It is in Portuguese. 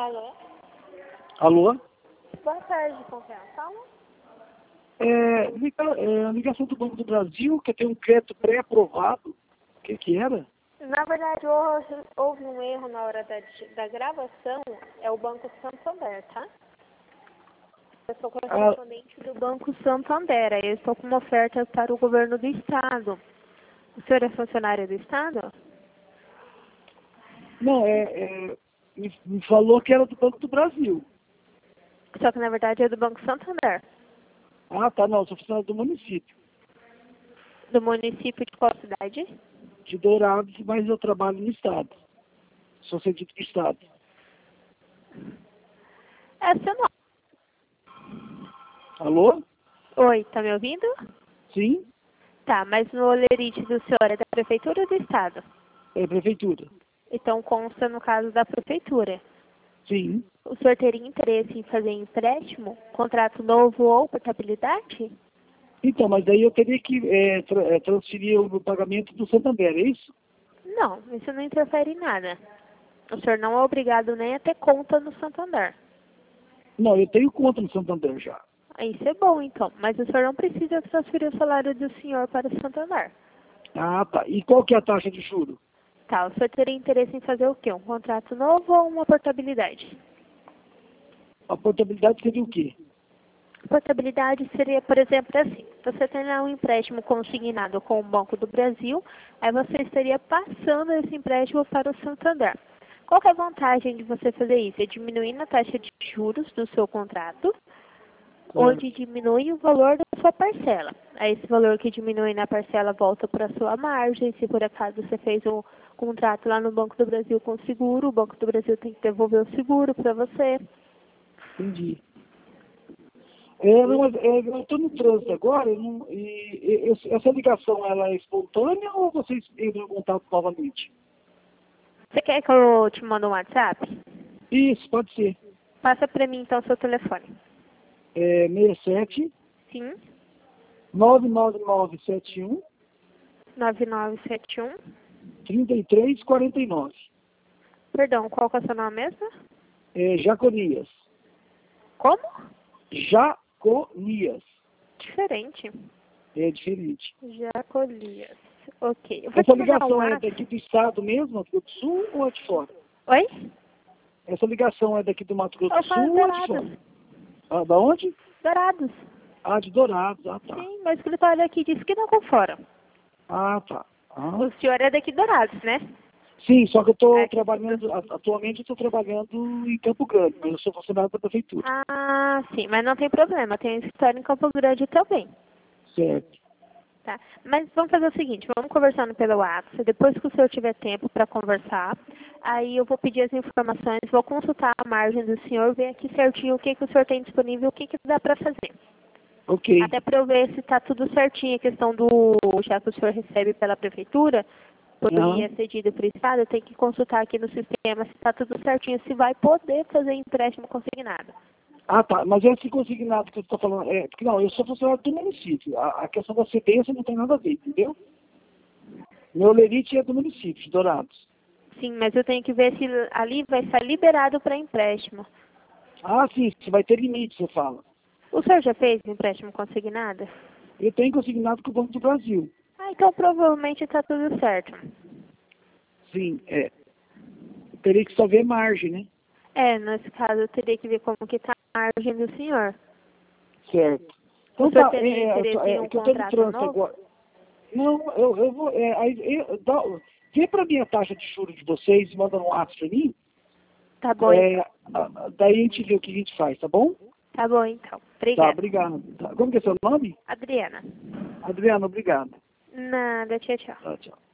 Alô? Alô? Boa tarde, com quem fala? Ligação do Banco do Brasil, que tem um crédito pré-aprovado. O que era? Na verdade, houve um erro na hora da gravação. É o Banco Santander, tá? Eu sou correspondente do Banco Santander. Eu estou com uma oferta para o governo do Estado. O senhor é funcionário do Estado? Não, me falou que era do Banco do Brasil. Só que, na verdade, é do Banco Santander. Ah, tá, não, sou funcionário do município. Do município de qual cidade? De Dourados, mas eu trabalho no Estado. Sou cedido do Estado. É seu nome. Alô? Oi, tá me ouvindo? Sim? Tá, mas no olerite do senhor é da Prefeitura ou do Estado? É prefeitura. Então consta no caso da Prefeitura. Sim. O senhor teria interesse em fazer empréstimo, contrato novo ou portabilidade? Então, mas daí eu teria que transferir o pagamento do Santander, é isso? Não, isso não interfere em nada. O senhor não é obrigado nem a ter conta no Santander. Não, eu tenho conta no Santander já. Isso é bom, então. Mas o senhor não precisa transferir o salário do senhor para o Santander. Ah, tá. E qual que é a taxa de juro? Tá, o senhor teria interesse em fazer o quê? Um contrato novo ou uma portabilidade? A portabilidade seria o quê? Portabilidade seria, por exemplo, assim, você tem lá um empréstimo consignado com o Banco do Brasil, aí você estaria passando esse empréstimo para o Santander. Qual que é a vantagem de você fazer isso? É diminuir a taxa de juros do seu contrato, onde diminui o valor da sua parcela. Aí esse valor que diminui na parcela volta para a sua margem. Se por acaso você fez um contrato lá no Banco do Brasil com seguro, o Banco do Brasil tem que devolver o seguro para você. Entendi. Eu estou no trânsito agora, essa ligação ela é espontânea ou vocês entram em contato novamente? Você quer que eu te mande um WhatsApp? Isso, pode ser. Passa para mim então seu telefone. 67 Sim, 99971 9971. 3349. Perdão, qual que é o seu nome mesmo? Jaconias. Como? Jaconias. Diferente. É diferente. Jacolias. Ok. Eu vou Essa te mandar um ligação é WhatsApp. daqui do estado mesmo, aqui do Sul, ou é de fora? Oi? Essa ligação é daqui do Mato Grosso Eu do falo Sul ou é de fora? Dourados. Ah, da onde? Dourados. Ah, de Dourados. Ah, tá. Sim, meu escritório aqui disse que não com fora. Ah, tá. Ah. O senhor é daqui de Dourados, né? Sim, só que eu estou Aqui. trabalhando, atualmente eu estou trabalhando em Campo Grande, mas eu sou funcionário da prefeitura. Ah, sim, mas não tem problema. Tem escritório em Campo Grande também. Certo. Tá. Mas vamos fazer o seguinte, vamos conversando pelo WhatsApp, depois que o senhor tiver tempo para conversar, aí eu vou pedir as informações, vou consultar a margem do senhor, ver aqui certinho o que o senhor tem disponível, o que dá para fazer. Ok. Até para eu ver se está tudo certinho, a questão do, já que o senhor recebe pela prefeitura, Aham. poderia ser cedido para o Estado, eu tenho que consultar aqui no sistema se está tudo certinho, se vai poder fazer empréstimo consignado. Ah, tá. Mas esse consignado que você está falando, porque não, eu sou funcionário do município. A questão da cedência não tem nada a ver, entendeu? Meu lerite é do município, de Dourados. Sim, mas eu tenho que ver se ali vai estar liberado para empréstimo. Ah, sim, você vai ter limite, você fala. O senhor já fez empréstimo consignado? Eu tenho consignado com o Banco do Brasil. Ah, então provavelmente está tudo certo. Sim, teria que só ver margem, né? Nesse caso eu teria que ver como que está a margem do senhor. Certo. O Então senhor tá, teria interesse em um que eu estou no contrato trânsito novo? agora. Não, eu vou. Vê para mim a taxa de juros de vocês, manda um WhatsApp para mim. Tá bom então. Daí a gente vê o que a gente faz, tá bom? Tá bom então. Tá, Obrigada. obrigado. Tá. Como que é seu nome? Adriana. Adriano, obrigado. Nada, tchau, tchau. Tá, tchau.